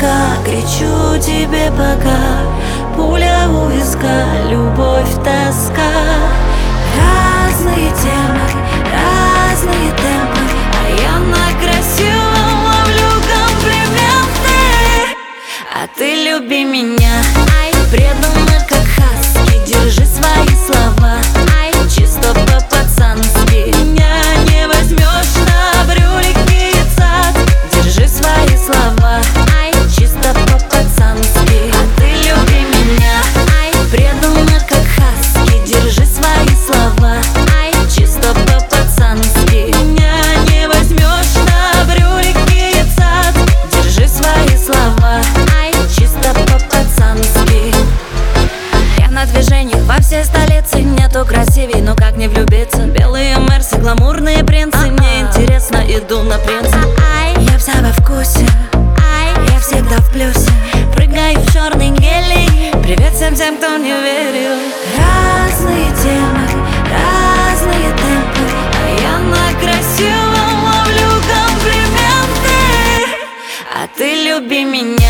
виска, кричу тебе пока. Пуля у виска, любовь, тоска. Разные темы, разные темпы, а я на красивом ловлю комплименты. А ты люби меня, преданно как хаски, держи свои слова, чисто по-пацански. Меня не возьмешь на брюлики и цац, держи свои слова, чисто по-пацански. А ты люби меня, преданно как хаски, держи свои слова, чисто по-пацански. Меня не возьмешь на брюлики и цац, держи свои слова, чисто по-пацански. Я на движениях во всей столице, нету красивей, но как не влюбиться. Белые мерсы, гламурные принцы, мне интересно, иду на принца. Я вся во вкусе, я всегда в плюсе, прыгаю в черный гелий. Привет всем тем, кто не верил. Разные темы, разные темпы, а я на красивом ловлю комплименты. А ты люби меня.